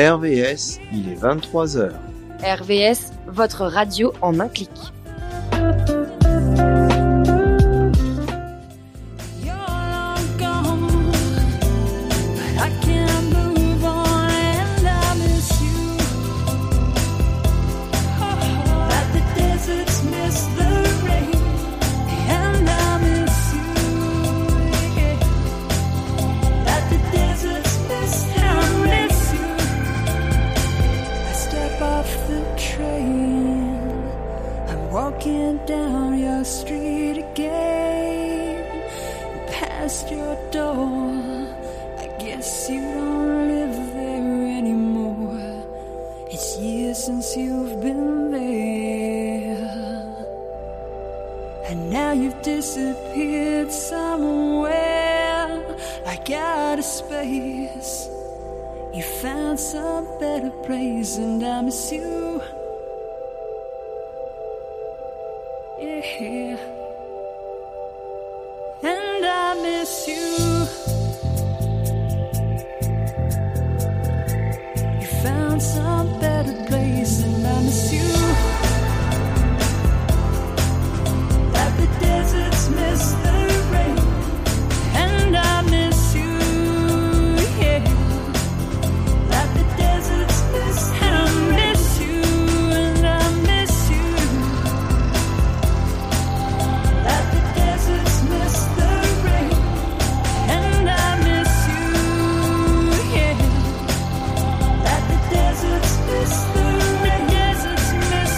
RVS, il est 23h. RVS, votre radio en un clic. Walking down your street again, past your door. I guess you don't live there anymore. It's years since you've been there, and now you've disappeared somewhere, like out of space. You found some better place, and I miss you. Yeah. And I miss you. You found some better place, and I miss you. Like the deserts miss the rain, and I miss you. Yeah. Like the deserts miss the rain. Miss the rain, deserts miss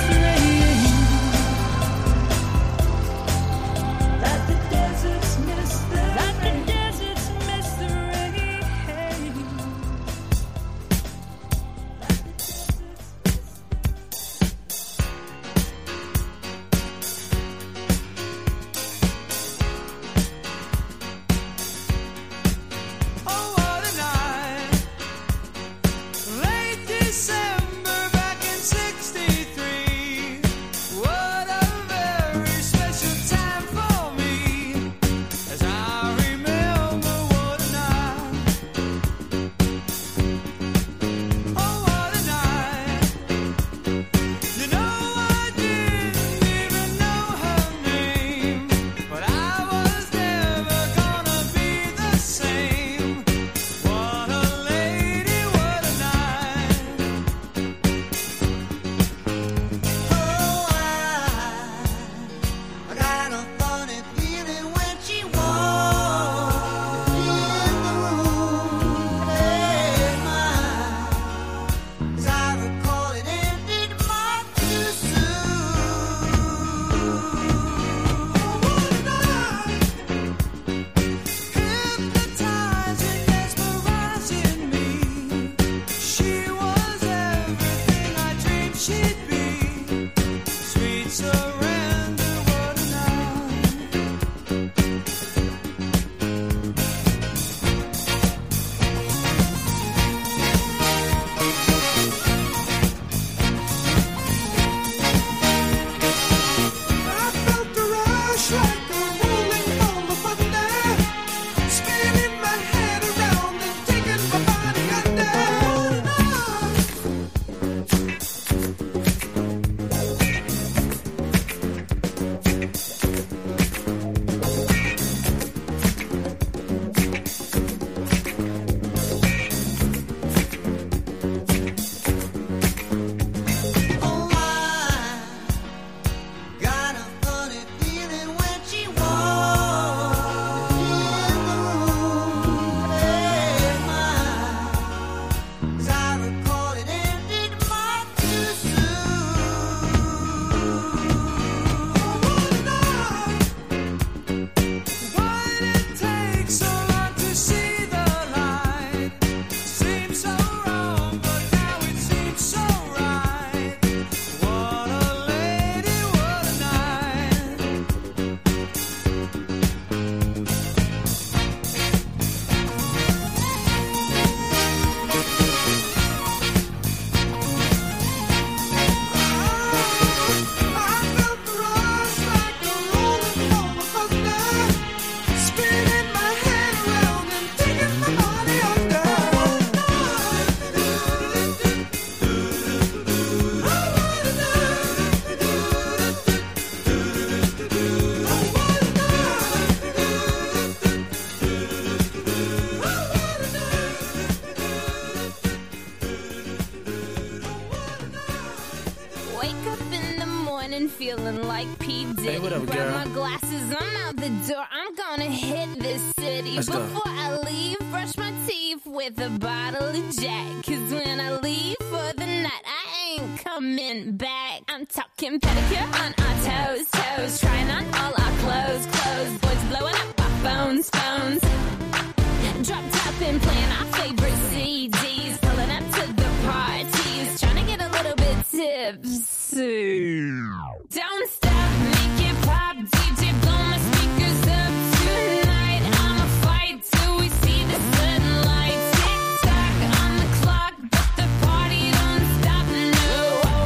Wake up in the morning feeling like P. Diddy. Hey, whatever, Grab girl. my glasses, I'm out the door. I'm gonna hit this city. Let's go. Before I leave, brush my teeth with a bottle of Jack. Cause when I leave for the night, I ain't coming back. I'm talking pedicure on our toes, toes. Trying on all our clothes, clothes. Boys blowing up our phones, phones. Drop top and playing our favorite CDs. Pulling up to the parties. Trying to get a little bit tipsy. Don't stop, make it pop. DJ, blow my speakers up tonight. I'ma fight till we see the sunlight. Tick tock on the clock, but the party don't stop. No.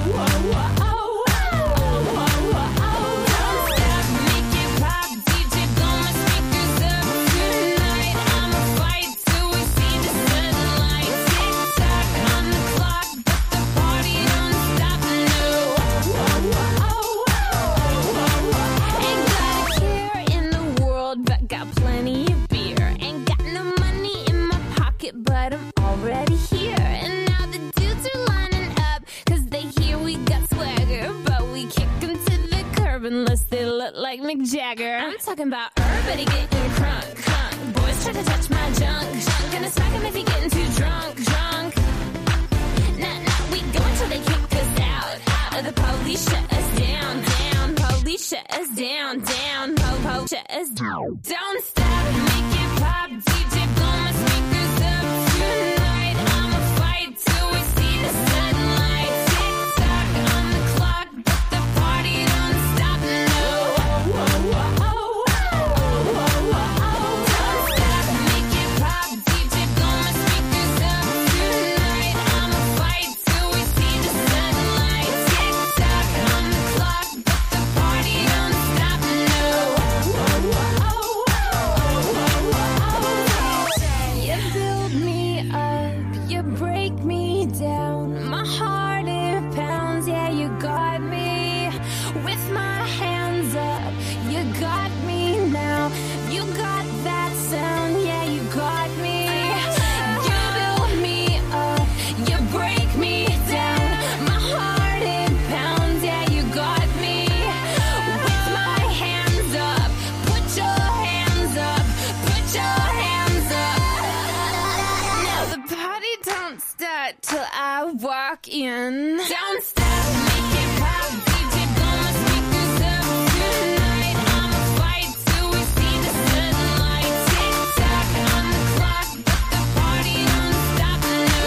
Don't stop, make it pop. DJ, blow my speakers up tonight. I'ma fight till we see the sunlight. Tick tock on the clock, but the party don't stop. No. Ain't got a care in the world, but got plenty of beer. Ain't got no money in my pocket, but I'm already here. And now the dudes are lining up, cause they hear we got swagger. But we kick them to the curb unless they look like Mick Jagger. I'm talking about everybody getting crunk, crunk. Boys try to touch my junk, junk. Gonna smack him if he getting too drunk, drunk. Nah, we go until they kick us out. The police shut us down, down. Police shut us down, down. Po, shut us down. Don't stop, make it pop. DJ, blow my speakers up tonight. I'ma fight till we see the sunlight. Tick tock on the clock, but the party don't stop. No. Don't stop, make it pop. DJ, blow my speakers up tonight. I'ma fight till we see the sunlight. Tick tock on the clock, but the party don't stop. No. You build me up, you break me down. My heart it pounds, yeah, you got me. With my hands up, you got me now. You got that sound, yeah, you got me. You build me up, you break me down. My heart it pounds, yeah, you got me. With my hands up, put your hands up, put your hands up. Now the party don't start till I walk in. Don't stop, make it pop. DJ, blow my speakers up tonight. I'ma fight till we see the sunlight. Tick tock on the clock, but the party don't stop. No.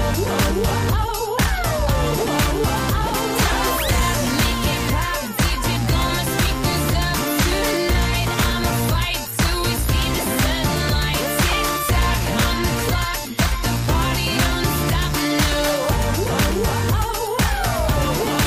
Don't stop, make it pop. DJ, blow my speakers up tonight. I'ma fight till we see the sunlight. Tick tock on the clock, but the party don't stop. No.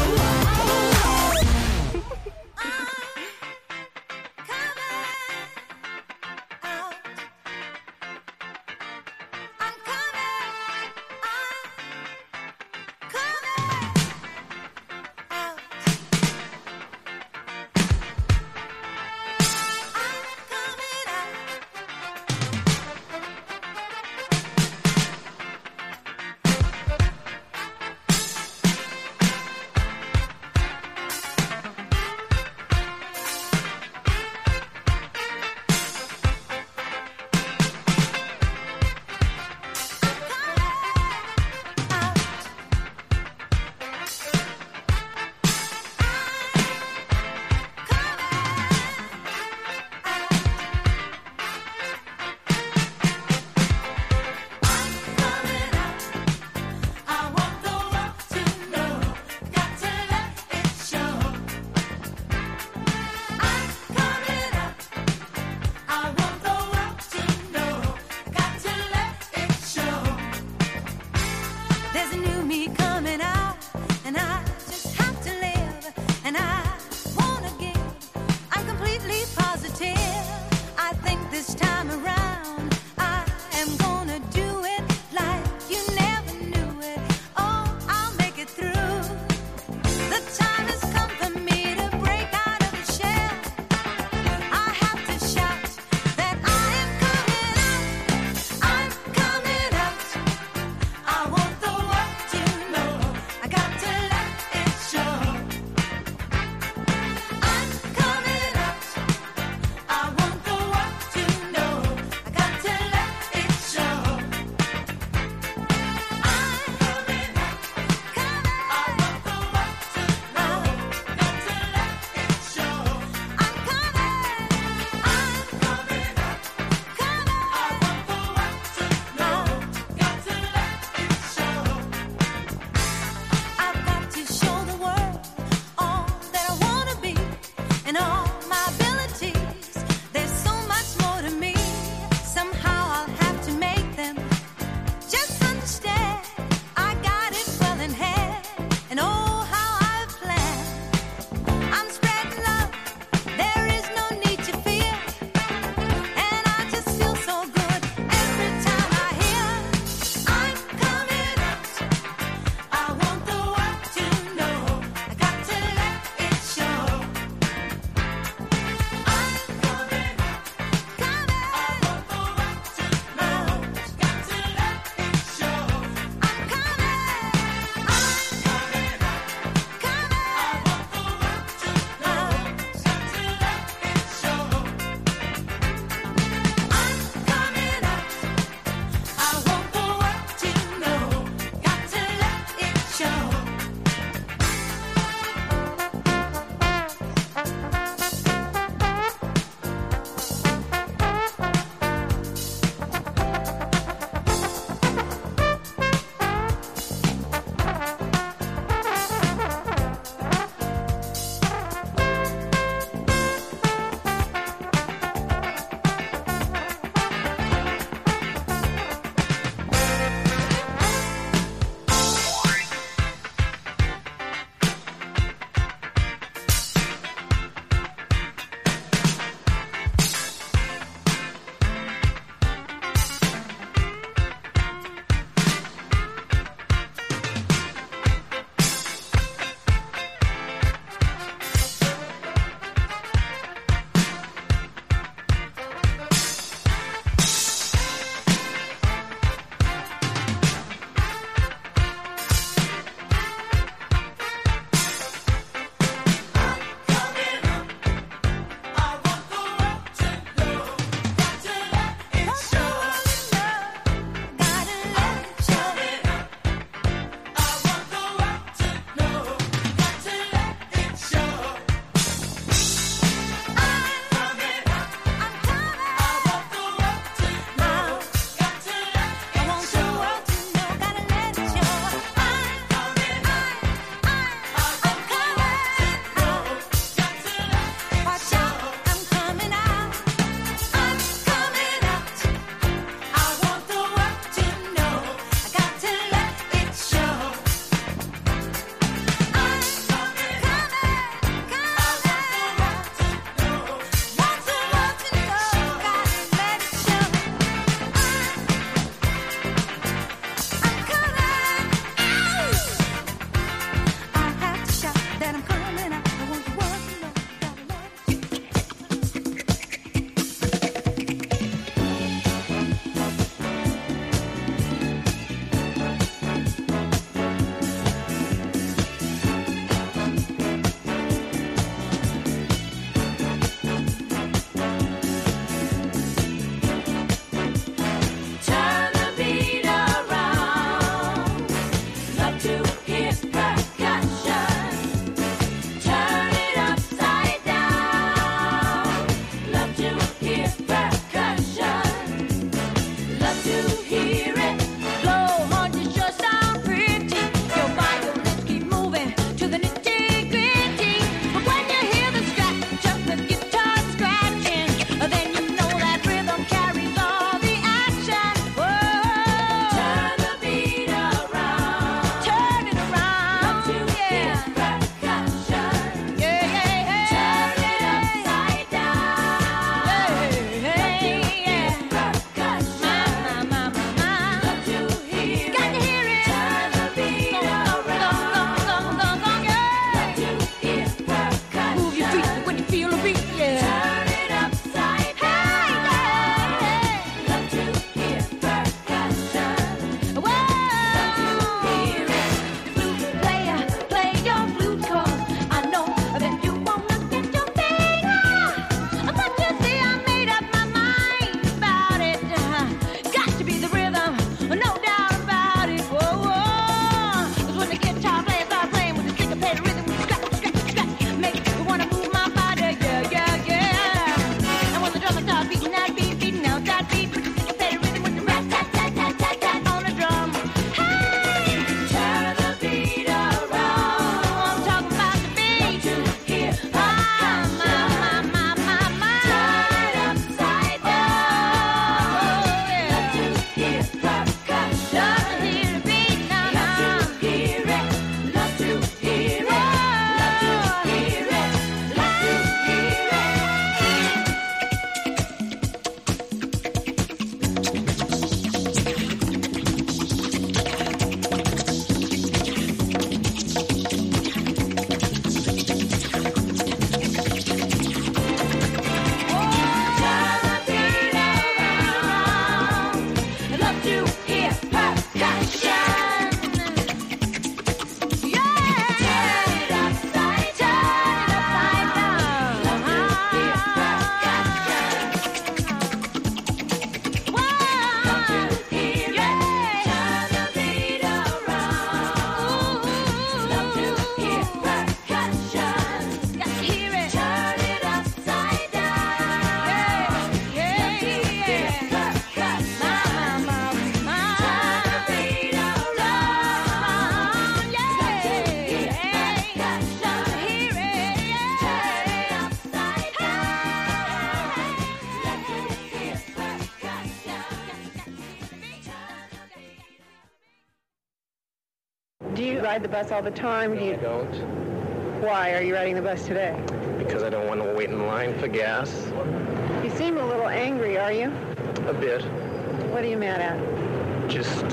ride the bus all the time? No, I don't. Why are you riding the bus today? Because I don't want to wait in line for gas. You seem a little angry, are you? A bit. What are you mad at? Just,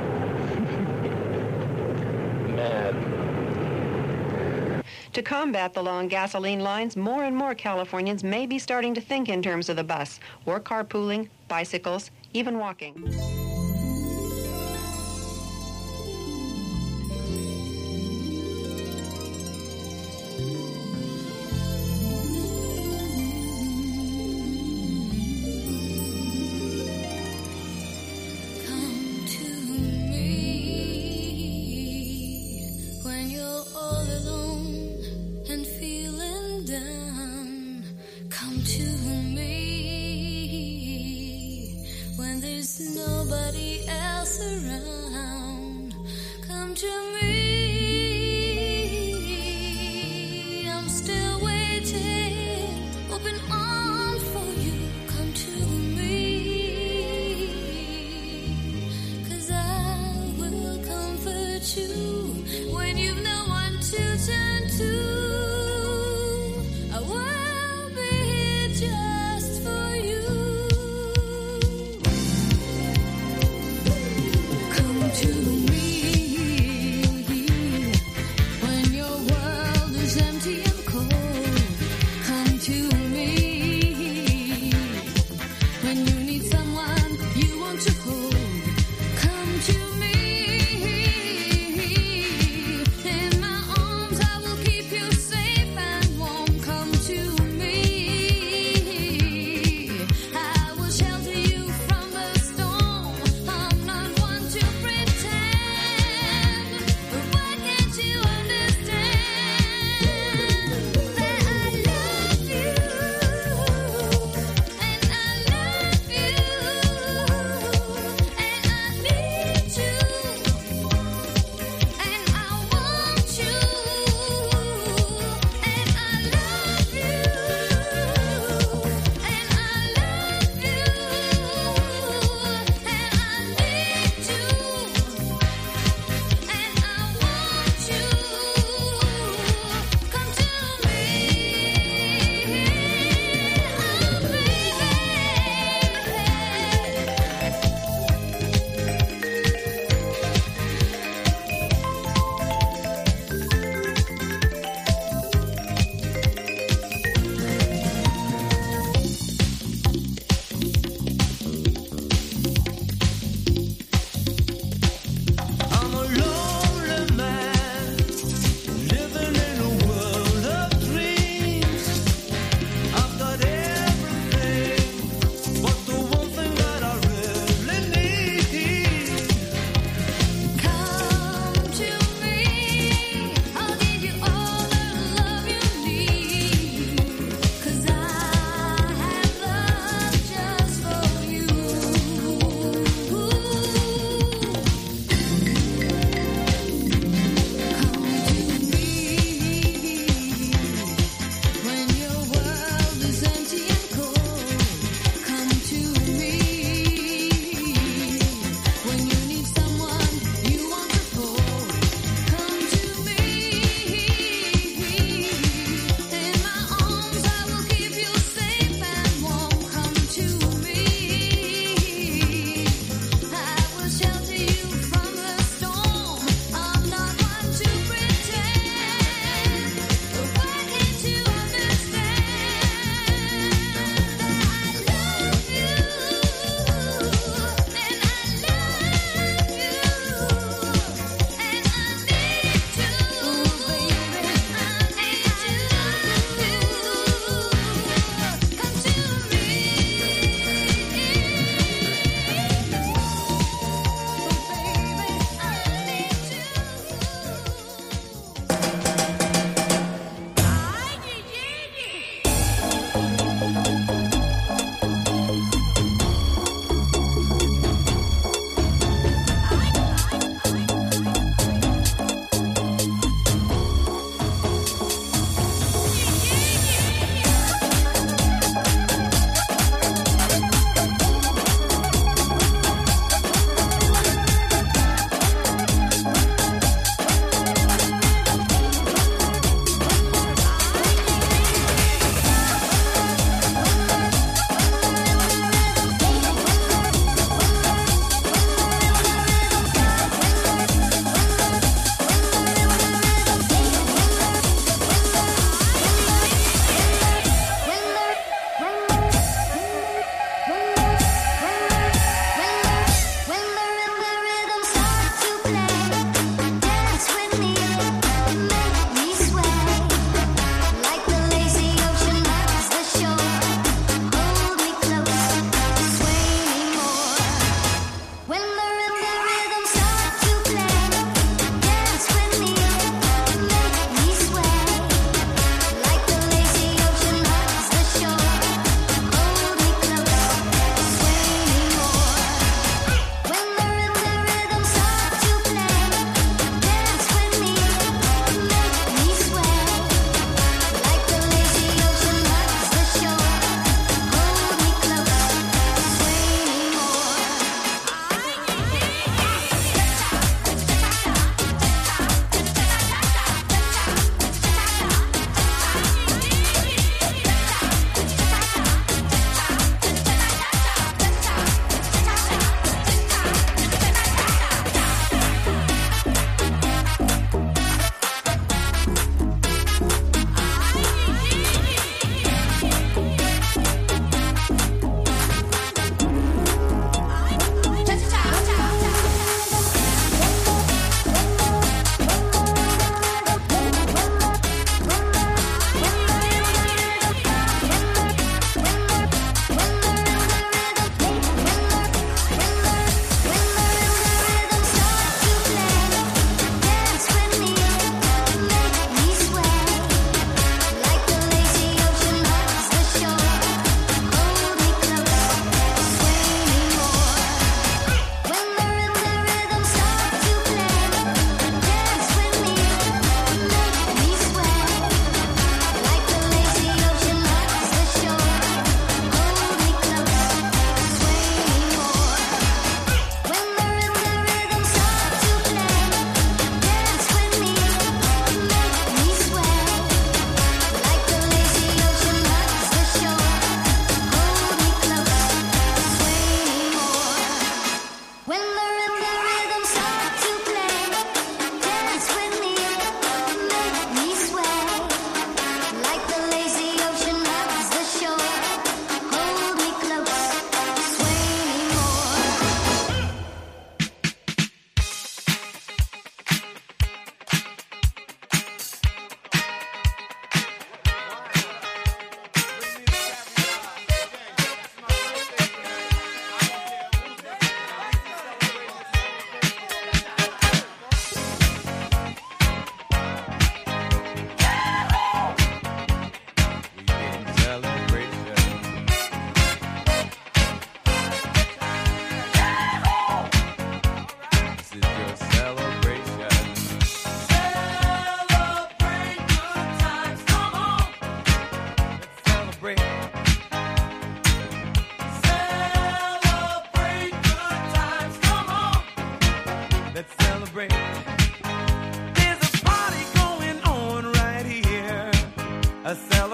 mad. To combat the long gasoline lines, more and more Californians may be starting to think in terms of the bus, or carpooling, bicycles, even walking. Nobody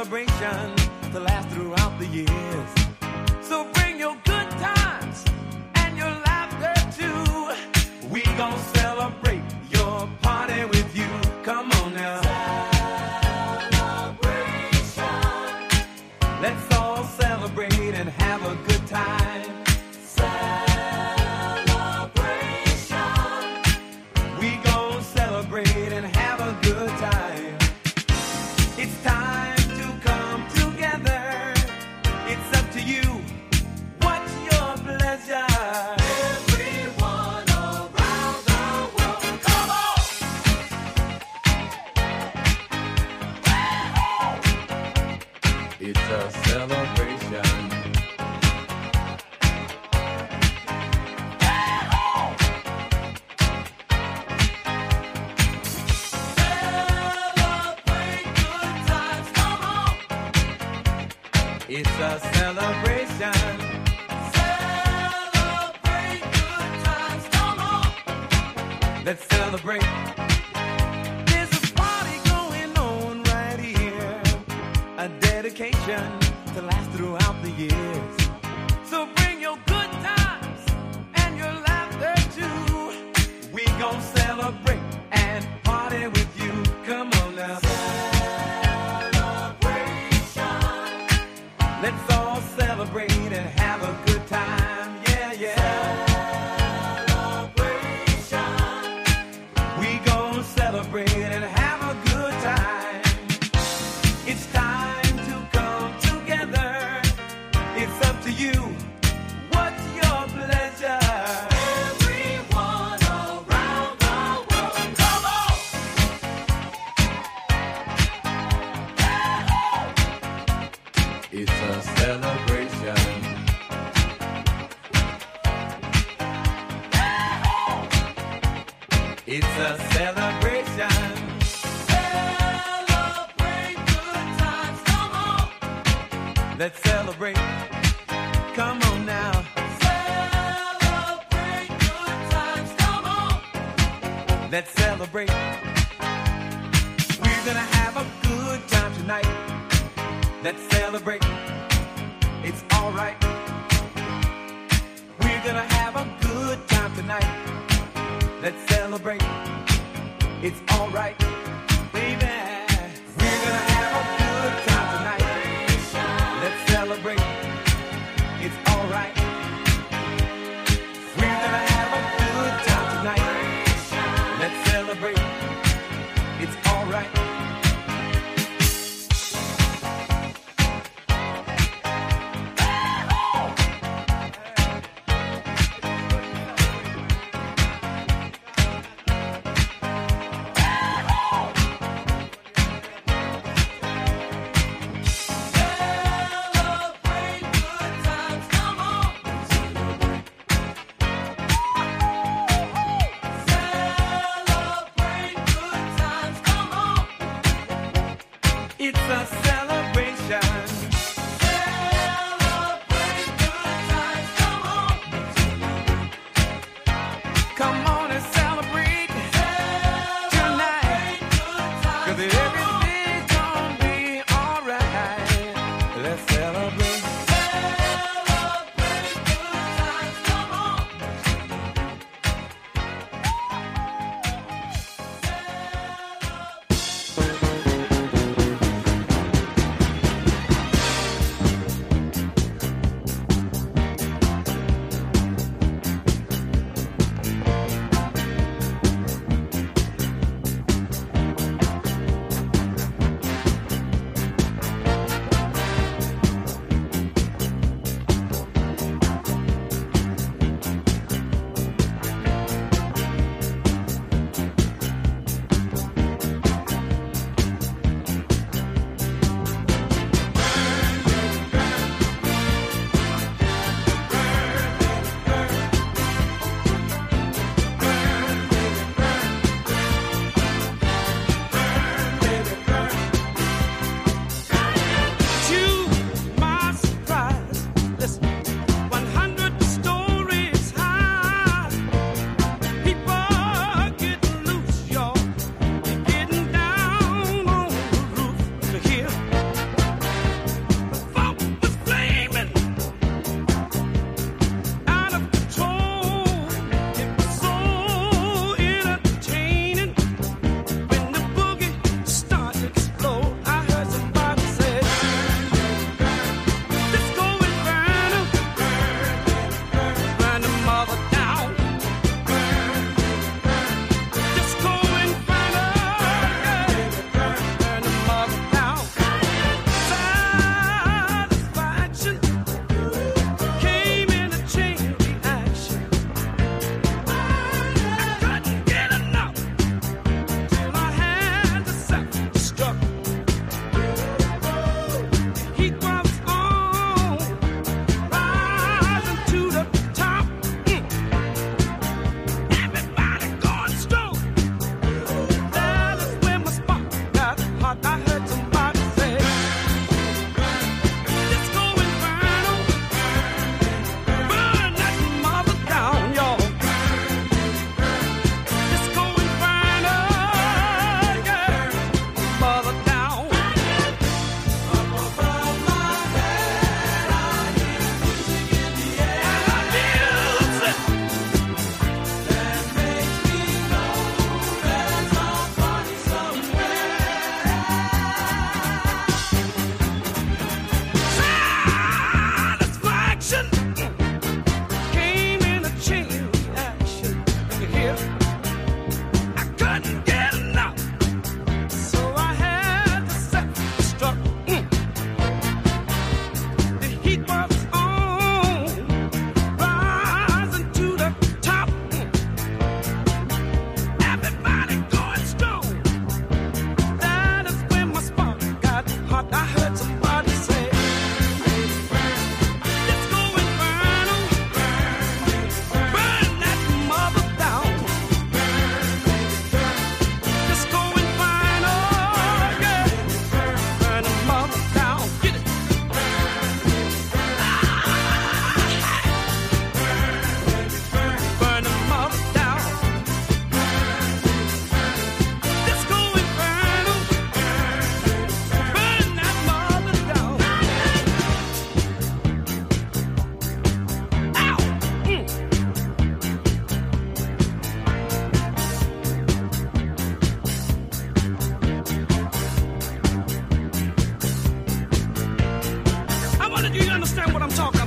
celebration to last throughout the years. So bring your good times and your laughter too. We gon' celebrate your party with you. Come on now. Celebration. Let's all celebrate and have a good time. Celebration. We gon' celebrate and have a good time. It's time to come together. It's up to you. What's your pleasure? Everyone around the world, come on! It's a celebration. Celebrate good times, come on! It's a celebration. Celebrate good times, come on! Let's celebrate. There's a party going on right here. A dedication to last throughout the years. So bring your good times and your laughter too. We gon' celebrate and party with you. Come on now. Celebration. Let's all celebrate and have a good time. Yeah, yeah. Celebration. We gon' celebrate and have a good time. It's time to come together. It's up to you. What's your pleasure? Everyone around the world, come on! It's a celebration. It's a celebration. Celebrate good times, come on! Let's celebrate. Come on now. Celebrate good times, come on! Let's celebrate. We're gonna have a good time tonight. Let's celebrate. It's alright. We're gonna have a good time tonight. Let's celebrate. It's alright, baby. We're gonna have a good time tonight. Let's celebrate. It's alright. We're gonna have a good time tonight. Let's celebrate. It's alright. Celebrate good times, come on! Celebrate good times, come on! It's a celebration. Celebrate good times, come on! Come on and celebrate tonight. 'Cause everything's gonna be alright. Let's celebrate. Celebrate good times, come on!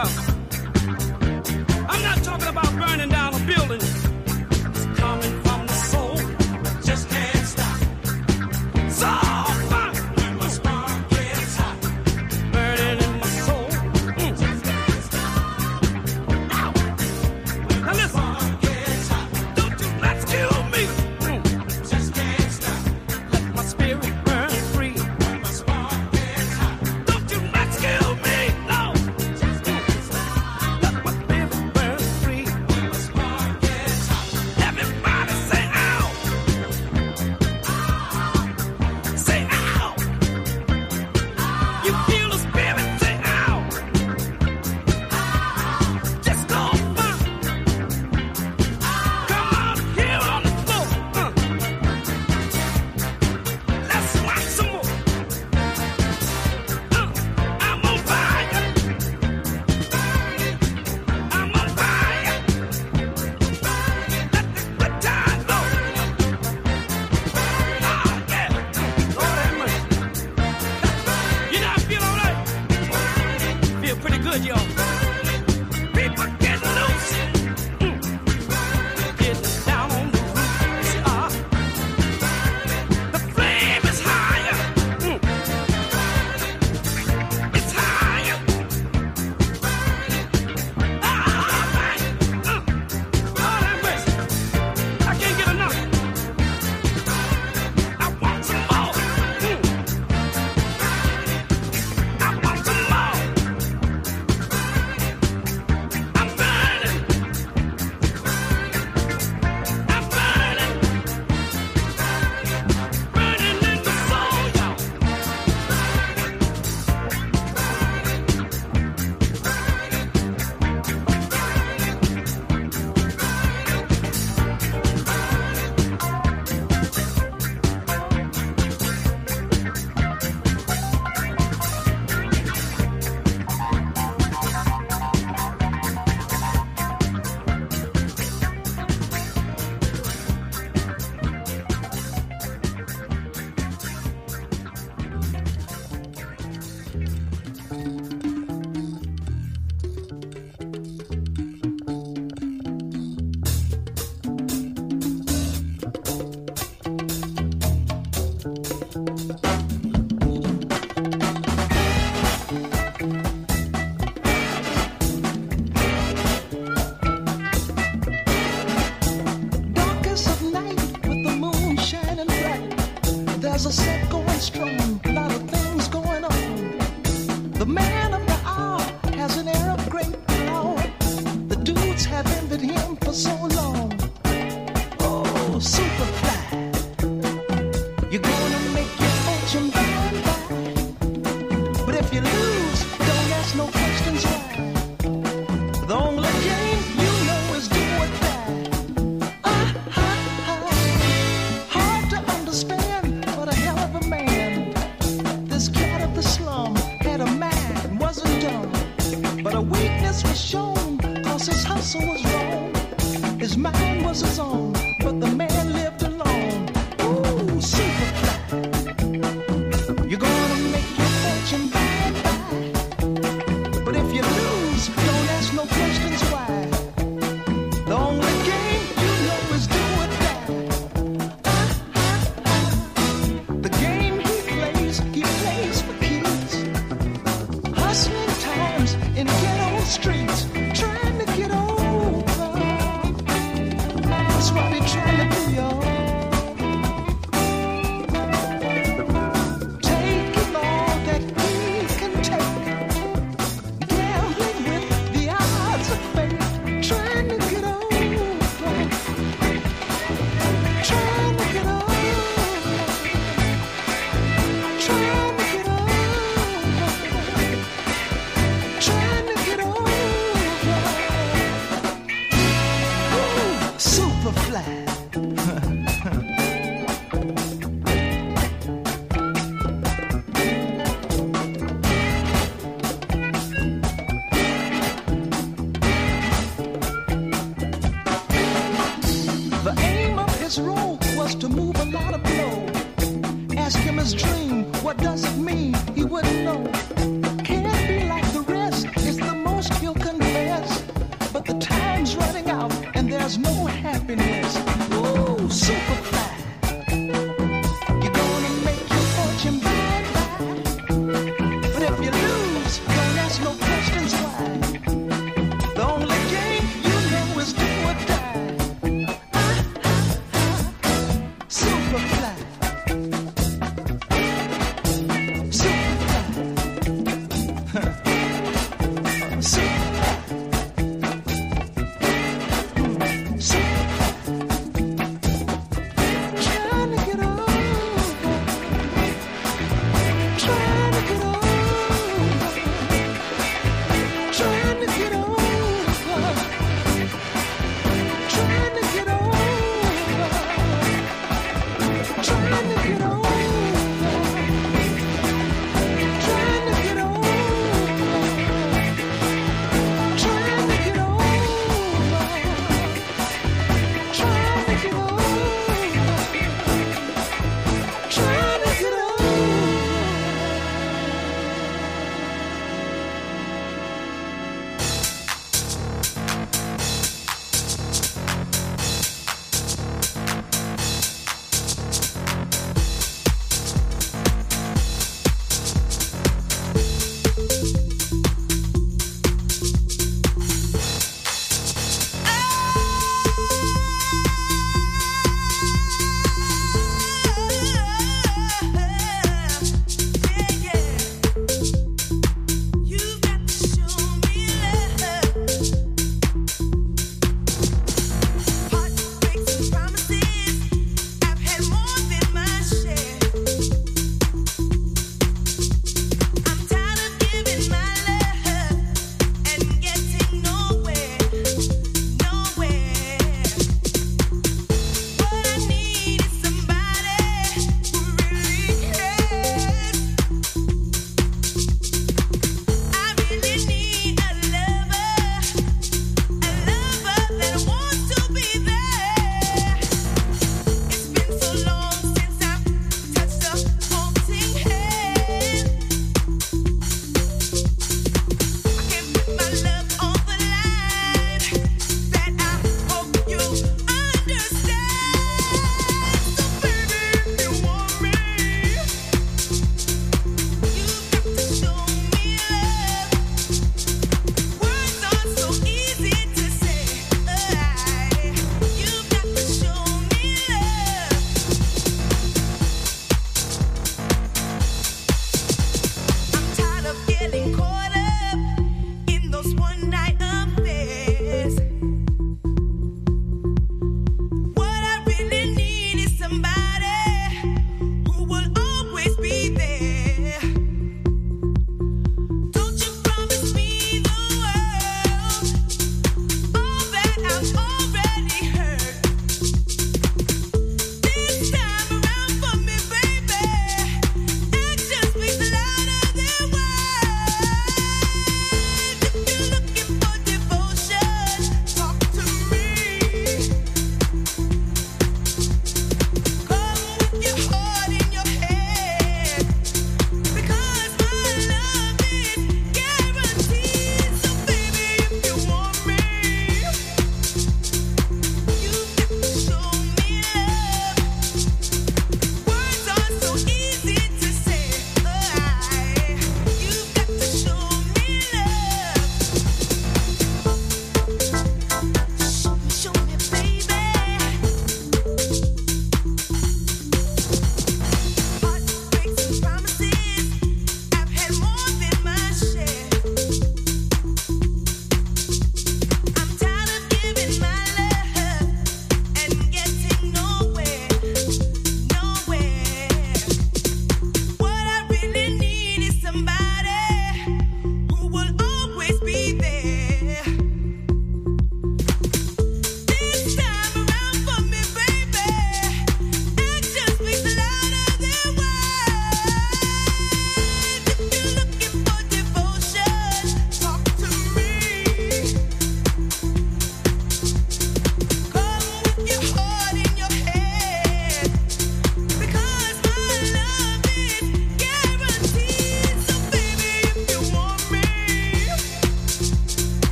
about. I'm not talking about burning down a building. It's coming from the soul. Just can't stop. So fun. When my spark gets hot, burning in my soul. Just can't stop. Ow. Now listen. Don't you let's kill me. Just can't stop. Let my spirit burn free. When my spark gets hot. Don't you let's kill me. No. Just can't stop. Let my spirit burn free. When my spark gets hot. Everybody say ow. Say ow. You feel the spirit, say ow. Just go fun. Come on, here on the floor. Let's rock some more. I'm on fire. I'm on fire. Let the good time go. Yeah. Lord have mercy. You know, I feel all right. Feel pretty good, y'all. People getting loose. Getting down on the roof. The flame is higher. It's higher. Man. Lord have mercy. I can't get enough. I want some more. I want some more. I'm burning. I'm burning. Burning in the soul, y'all. Darkest of night with the moon shining bright. There's a set going strong, a lot of things going on. The man of the hour has an air of great power. The dudes have envied him for so long. Oh, Superfly, you're gonna make your fortune by and by. But if you lose, don't ask no questions why. The only game you know is do or die. Hard to understand, but a hell of a man. This cat of the slum had a mind, wasn't dumb. But a weakness was shown, cause his hustle was wrong. His mind was his own, but the man lived alone. Ooh, Superfly, you're gonna make your fortune by and by. But if you lose, don't ask no questions why. The only game you know is do or die. The game he plays for keys. Hustling times in ghetto streets, trying to get over. That's what he trying to do, y'all. Taking all that he can take, gambling with the odds of fate, trying to get over, trying to get over, trying to get over, trying to get over. Ooh, Superfly. The aim of his role was to move a lot of blow. Ask him his dream, what does it mean? He wouldn't know. Can't be like the rest, it's the most he'll time's running out and there's no happiness. Ooh, Superfly. You're gonna make your fortune by and by. But if you lose, don't ask no questions why. The only game you know is do or die. Superfly.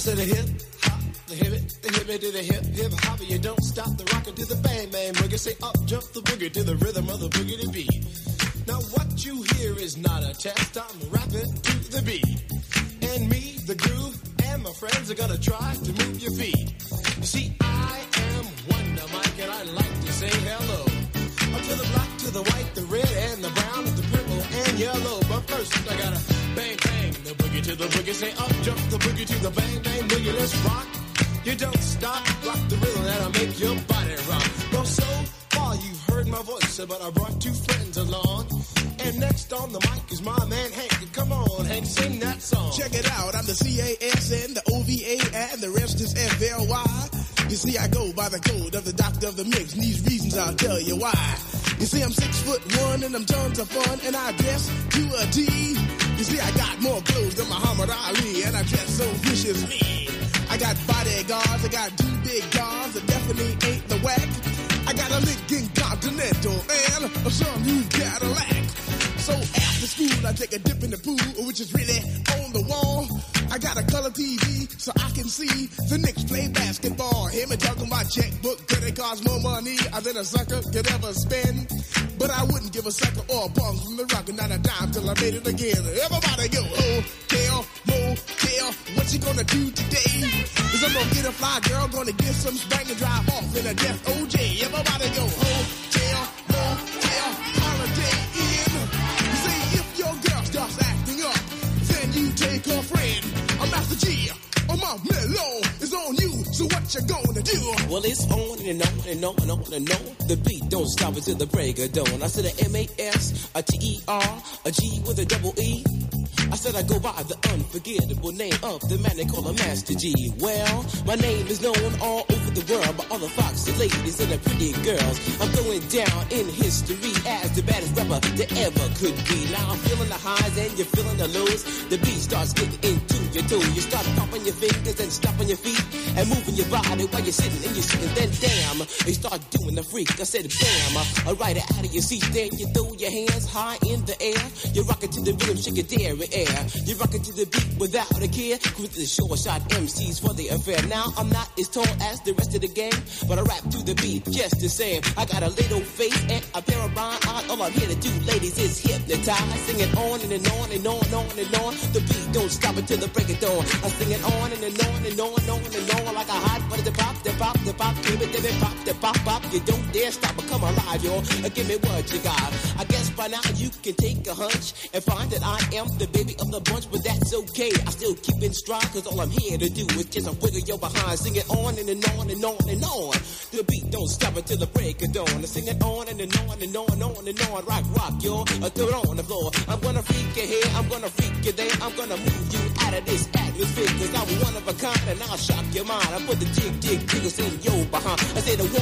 said a hip hop, the hip it to the hip hop. You don't stop the rocker to the bang bang boogie. Say up jump the boogie to the rhythm of the boogie to beat. Now what you hear is not a test. I'm rapping to the beat, and me, the groove, and my friends are gonna try to move your feet. You see, I am Wonder Mike, and I like to say hello. Up to the black, to the white, the red, and the brown, the purple, and yellow. But first, I gotta bang, bang, the boogie to the boogie. Say up, jump the boogie to the bang, bang, boogie. Let's rock. You don't stop, rock the rhythm that'll make your body rock. Well, so far you've heard my voice, but I brought two friends along. And next on the mic is my man Hank. Come on, Hank, sing that song. Check it out, I'm the CASN, the OVA, and the rest is FLY. You see, I go by the code of the doctor of the mix, and these reasons I'll tell you why. You see, I'm 6'1", and I'm tons of fun, and I dress to a T. You see, I got more clothes than Muhammad Ali, and I dress so viciously. I got bodyguards, I got two big guns that definitely ain't the whack. I got a Lincoln Continental and a some new Cadillac. So after school, I take a dip in the pool, which is really on the wall. I got a color TV so I can see the Knicks play basketball. Hear me talking about checkbook, cause it costs more money than a sucker could ever spend. But I wouldn't give a sucker or a bum from the rock and not a dime till I made it again. Everybody go, hotel, motel, what you gonna do today? Cause I'm gonna get a fly girl, gonna get some spank and drive off in a death OJ. Everybody go, hotel, motel, holiday in. You see, if your girl starts acting up, then you take her friend. I'm Master G, my mellow is on you, so what you gonna do? Well, it's on and on and on and on and on. The beat don't stop until the break of dawn. I said a M-A-S, a T-E-R, a G with a double E. I said I go by the unforgettable name of the man they call a Master G. Well, my name is known all over the world by all the foxy ladies and the pretty girls. I'm going down in history as the baddest rapper that ever could be. Now I'm feeling the highs and you're feeling the lows. The beat starts getting into your toe. You start popping your fingers and stomping your feet and moving your body while you're sitting and you're sitting. Then damn, you start doing the freak. I said bam, right out of your seat. Then you throw your hands high in the air. You rock it to the rhythm, shake your dairy air. You rock it to the beat without a care. Cruise to the short shot MCs for the affair. Now I'm not as tall as the rest of the gang, but I rap to the beat just the same. I got a little face and a pair of rhyme eyes. All I'm here to do, ladies, is hypnotize. Sing it on and on and on and on and on. The beat don't stop until the break of dawn. I sing it on and on and on and on and on like a hot butter. The pop, the pop, the pop, give it, pop, the pop, pop. You don't dare stop or come alive, y'all. Give me what you got. I guess by now you can take a hunch and find that I am the baby of the bunch, but that's okay. I still keep in stride, cause all I'm here to do is just wiggle your behind. Sing it on and on and on and on. The beat don't stop until the break of dawn. I sing it on and on and on and on and on. Rock, y'all. Throw it on the floor. I'm gonna freak you here, I'm gonna freak you there. I'm gonna move you out of this atmosphere, cause I'm one of a kind and I'll shock your mind. I put the jiggles in your behind. I say the 1,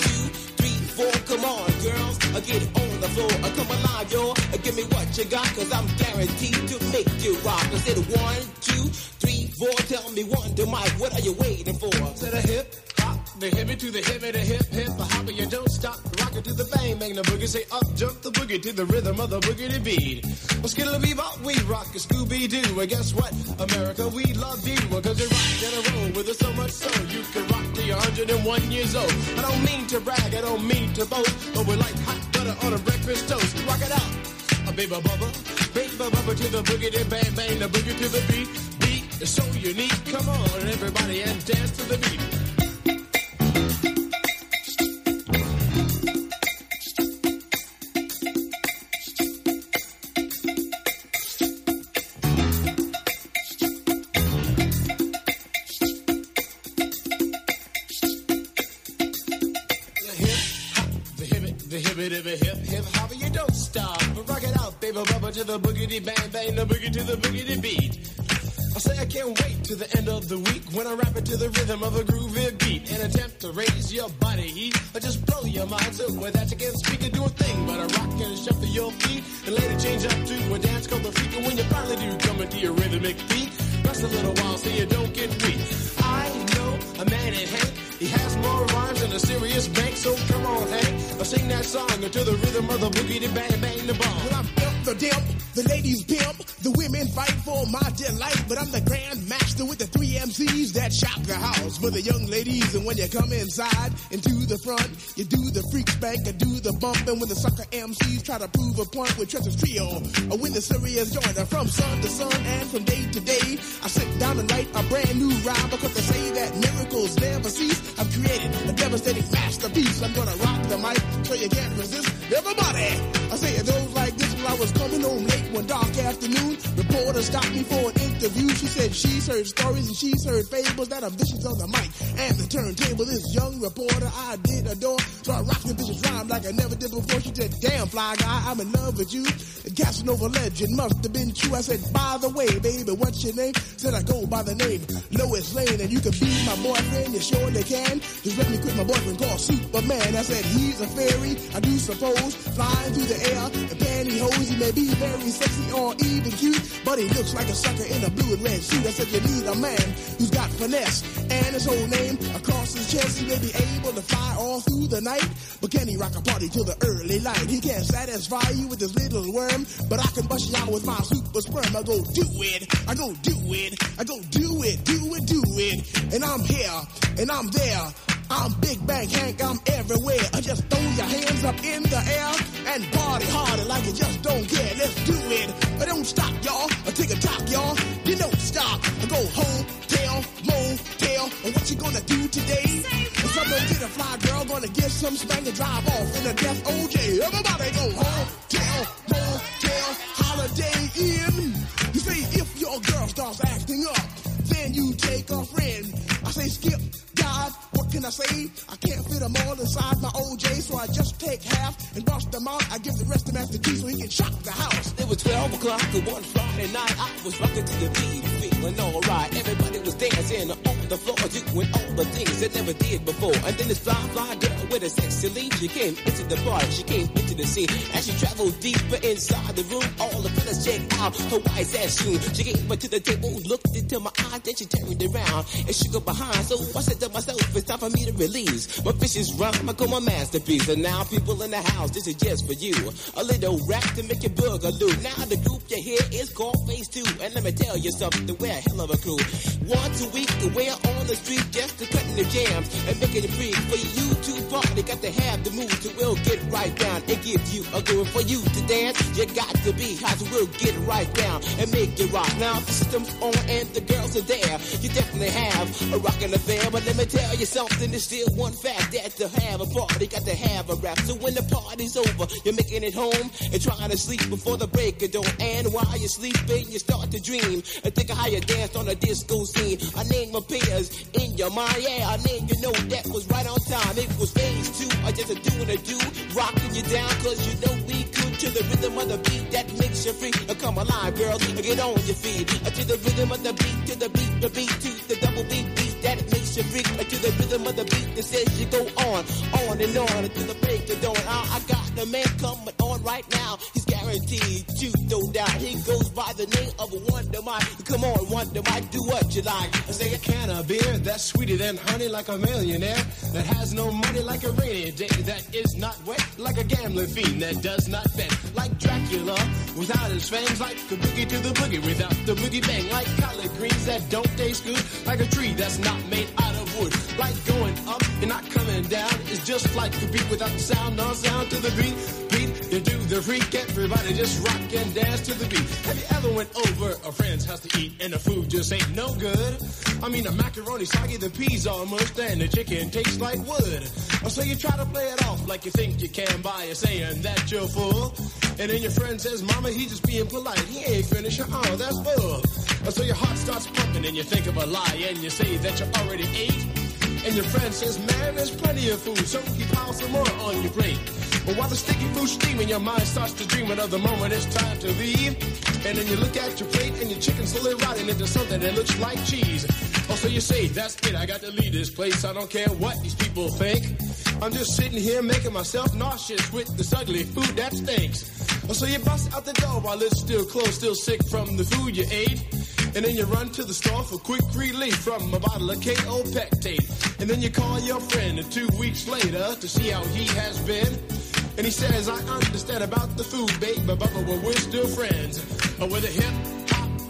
2, 3, 4, come on, girls. I get it on the floor. I come alive, y'all. Give me what you got, cause I'm guaranteed to make you rock. I said 1, 2, 3, 4. Tell me Wonder Mike, what are you waiting for? Said a hip hop, the hippie to the hippie, the hip the hopper. You don't stop, rock it to the bang bang the boogie. Say up jump the boogie to the rhythm of the boogie to beat. Well, skittle bebop, we rock a Scooby Doo. And guess what, America, we love you, cause you rock in a row with us so much so you can rock till you're 101 years old. I don't mean to brag, I don't mean to boast, but we're like hot butter on a breakfast toast. Rock it out, a baby bubba to the boogie, then bang bang the boogie to the beat. Beat is so unique. Come on, everybody, and dance to the beat. Hip hop, you don't stop. Rock it out, baby bubba to the boogity bang bang, the boogie to the boogity beat. I say I can't wait to the end of the week when I rap it to the rhythm of a groovy beat. An attempt to raise your body heat or just blow your mind so with that you can't speak and do a thing but a rock and shuffle your feet and later change up to a dance called the freak. And when you finally do come into your rhythmic beat, rest a little while so you don't get weak. I know a man in Hank, he has more rhymes than a serious bank, so come on Hank, I'll sing that song to the rhythm of the boogie, bang bang the ball. Well, I'm pimp the dimp, the ladies pimp, the women fight for my delight, but I'm the grand master with the 3 MCs that shock the house for the young ladies. And when you come inside into the front, you do the freak spank or do the bump. And when the sucker MCs try to prove a point with Treacher's Trio, or win the serious joiner from sun to sun and from day to day, I sit down and write a brand new rhyme because they say that miracles never cease. I've created a devastating masterpiece. I'm gonna rock the mic so you can't resist. Everybody, I say it goes like this. While I was coming home late one dark afternoon, reporter stopped me for an interview. She said she's heard stories and she's heard fables that are vicious on the mic and the turntable. This young reporter I did adore, so I rocked the vicious rhyme like I never did before. She said, damn fly guy, I'm in love with you. The Casanova legend must have been true. I said, by the way, baby, what's your name? Said I go by the name Lois Lane, and you can be my boyfriend, you surely can. Just let me quit my boyfriend called Superman. I said, he's a fairy, I do suppose, flying through the air in pantyhose. He may be very sexy or even cute, but he looks like a sucker in a blue and red suit. I said, you need a man who's got finesse and his whole name across his chest. He may be able to fly all through the night, but can he rock a party till the early light? He can't satisfy you with his little worm, but I can bust you out with my super sperm. I go do it, I go do it, I go do it, do it, do it. And I'm here, and I'm there. I'm Big Bang Hank, I'm everywhere. I just throw your hands up in the air and party harder like you just don't care. Let's do it. But don't stop, y'all. Take a talk, y'all. You don't stop. Go home, tell, motel. And what you gonna do today? If someone get a fly girl, gonna get some spank and drive off in a death OJ. Everybody go home, tell, motel, Holiday Inn. You say if your girl starts acting up, then you take a friend. I say skip, dive, what can I say? I can't fit them all inside my OJ, so I just take half and bust them out. I give the rest to Master G so he can shock the house. It was 12 o'clock on one Friday night. I was rocking to the beat, feeling alright. Everybody was dancing on the floor, doing all the things they never did before. And then this fly girl with a sexy lead, she came into the bar, she came into the scene. As she traveled deeper inside the room, all the fellas checked out her wise ass shoe. She came up to the table, looked into my eyes, then she turned around and shook her behind. So I said to myself, it's time for me to release my vicious rhyme. I call my masterpiece. And now people in the house, this is just for you. A little rap to make your boogaloo. Now the group you hear is called Phase 2. And let me tell you something, we're a hell of a crew. Once a week, we're on the street just to cutting the jams and making it free. For you to party, got to have the mood, so we'll get right down and give you a groove. For you to dance, you got to be hot, so we'll get right down and make it rock. Now the system's on and the girls are there. You definitely have a rockin' affair, but let me tell you something, there's still one fact, that to have a party, got to have a rap. So when the party's over, you're making it home and trying to sleep before the break of dawn. And while you're sleeping, you start to dream and think of how you danced on a disco scene. A name appears in your mind, yeah, a name you know that was right on time. It was Phase 2, or just a doing a do, rocking you down, cause you know we could, to the rhythm of the beat that makes you free. Come alive, girls, get on your feet, to the rhythm of the beat, to the beat, to the double beat that makes you freak, to the rhythm of the beat that says you go on and on until the break of dawn. I got the man coming on right now. He's guaranteed to, no doubt. He goes by the name of Wonder Mike. Come on, Wonder Mike, do what you like. I say a can of beer that's sweeter than honey, like a millionaire that has no money, like a rainy day that is not wet, like a gambling fiend that does not bet, like Dracula without his fangs, like the boogie to the boogie without the boogie bang, like collard greens that don't taste good, like a tree that's not made out of wood, like going up and not coming down. It's just like the beat without the sound, no sound to the beat. You do the freak, everybody just rock and dance to the beat. Have you ever went over a friend's house to eat and the food just ain't no good? I mean, the macaroni soggy, the peas all mushed, and the chicken tastes like wood. So you try to play it off like you think you can by saying that you're full. And then your friend says, Mama, he just being polite. He ain't finished. Oh, that's full. So your heart starts pumping and you think of a lie and you say that you already ate. And your friend says, man, there's plenty of food, so he piles some more on your plate. But while the sticky food's steaming, your mind starts to dream of the moment it's time to leave. And then you look at your plate and your chicken's slowly rotting into something that looks like cheese. Oh, so you say, that's it, I got to leave this place. I don't care what these people think. I'm just sitting here making myself nauseous with this ugly food that stinks. Oh, so you bust out the door while it's still closed, still sick from the food you ate. And then you run to the store for quick relief from a bottle of K.O. Pectate. And then you call your friend 2 weeks later to see how he has been. And he says, I understand about the food, babe, but we're still friends. With a hip-hop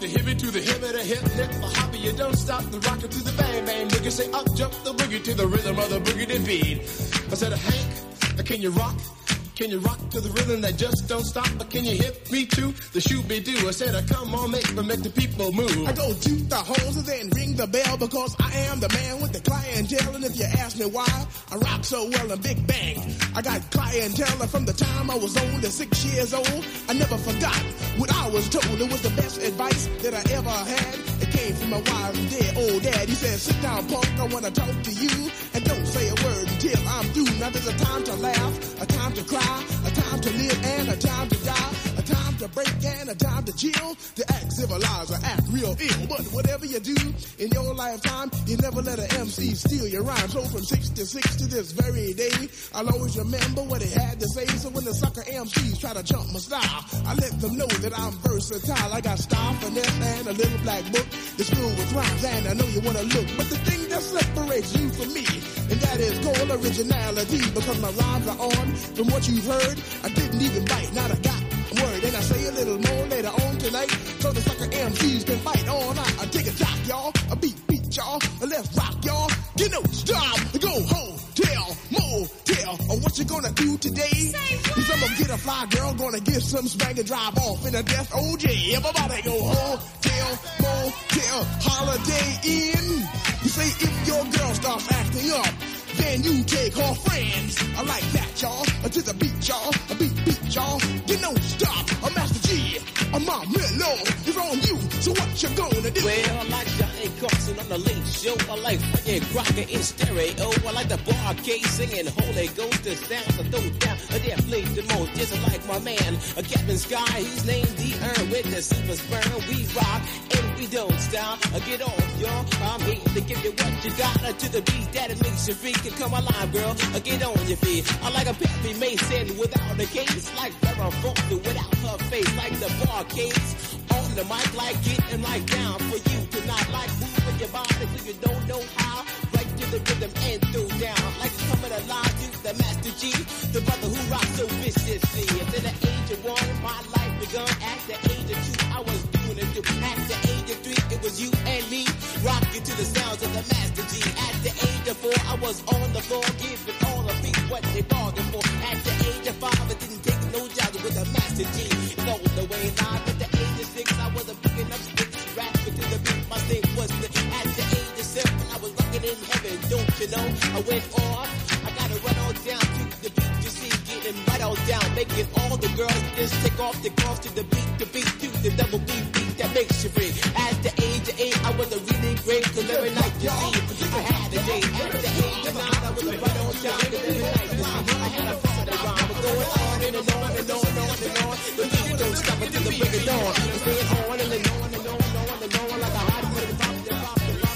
the hippie to the hippie, the hip, hip, the hopper. You don't stop the rocker to the bang, bang. Boogie say up, jump the boogie to the rhythm of the boogie to beat. I said, Hank, can you rock? Can you rock to the rhythm that just don't stop? Or can you hit me to the shoot-be-doo? I said, come on, make the people move. I go toot the horns and then ring the bell because I am the man with the clientele. And if you ask me why I rock so well in Big Bang, I got clientele from the time I was on to 6 years old. I never forgot what I was told. It was the best advice that I ever had. It came from my wise and dead old dad. He said, sit down, punk, I want to talk to you. And don't say a word until I'm through. Now there's a time to laugh, a time to cry, a time to live and a time to die, a time to break and a time to chill, to act civilized or act real ill. But whatever you do in your lifetime, you never let an MC steal your rhyme. So from 66 to this very day, I'll always remember what he had to say. So when the sucker MCs try to jump my style, I let them know that I'm versatile. I got style, finesse, and a little black book that's filled with rhymes, and I know you want to look. But the thing that separates you from me, and that is called originality, because my rhymes are on from what you've heard. I didn't even bite, not a got word, and I say a little more later on tonight, so the sucker MCs can fight all night. I take a jock, y'all, a beat, y'all, a left rock, y'all, get no stop, go hotel, motel, or what you gonna do today? Cause I'm gonna get a fly girl, gonna get some spank and drive off in a death OJ. Everybody go hotel, motel, Holiday Inn. You say if your girl starts acting up, then you take her friends. I like that, y'all. To the beat, y'all. A beat, y'all. You know, stop. A Master G. A Mom Mellow is on you. So what you gonna do? Well, I like Johnny Carson on the Late Show. I like Frankie Crocker in stereo. I like the barcade singing Holy Ghost. The sounds I throw down. They play the most. Just like my man, Captain Sky. He's named the Earn with the silver spurn. We rock and we don't stop. Get off, y'all. I'm here to give you what you got. To the beat that it makes you freak. Come alive, girl. Get on your feet. I like a Perry Mason without a case. Like Farrah Fawcett without her face. Like the barcades on the mic. Like getting right down for you tonight. Like moving your body so you don't know how. Right to the rhythm and throw down. Like coming alive to the Master G. The brother who rocks so viciously. At the age of 1, my life begun. At the age of 2, I was doing it too. At the age of 3, it was you and me. Rocking to the sounds of the Master G. At the age of 4, I was on the floor, giving all the people what they bargained for. At the age of 5, I didn't take no jobs with the Master G. All the way live. At the age of 6, I wasn't picking up sticks, rapping to the beat. My thing was lit. At the age of 7, I was rocking in heaven. Don't you know? I went off. I gotta run on down to the beat. You see, getting right on down, making all the girls just take off the girls to the beat, to the double beat that makes you free. At the age of 8, I was a really great, cause every night you see, I had a date. At the age of 9, I was a right on down, cause every night you see, I had a party rhyme. But going on and on and on and on and on, the beat don't stop until the break of dawn. It's going on and on and on and on and on, like a hot minute pop, the rock, on and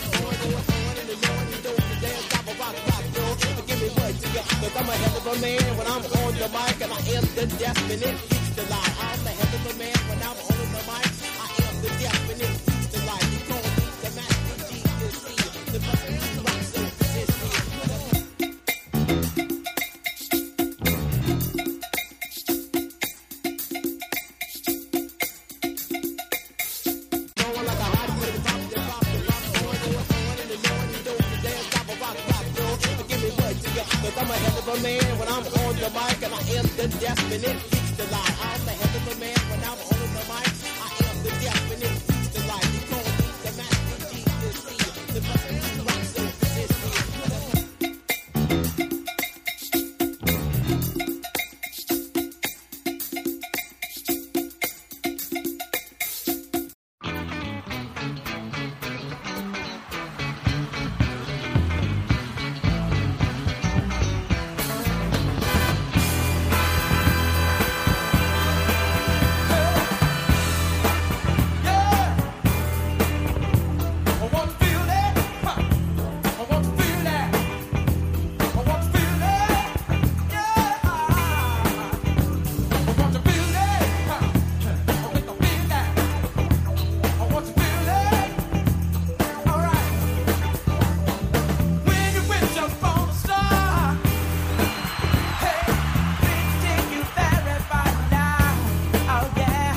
on and on and on, the dance, top of rock, yo. Give me what you got, cause I'm a hell of a man when I'm on the mic, and I am the definite beats the lie. I'm a hell of a man when I'm on the mic. I am the definite beats the lie. You call me the Master G, you see, the brother who rocks so viciously. Cause I'm a hell of a man when I'm on the mic, and I am the definite beats the lie.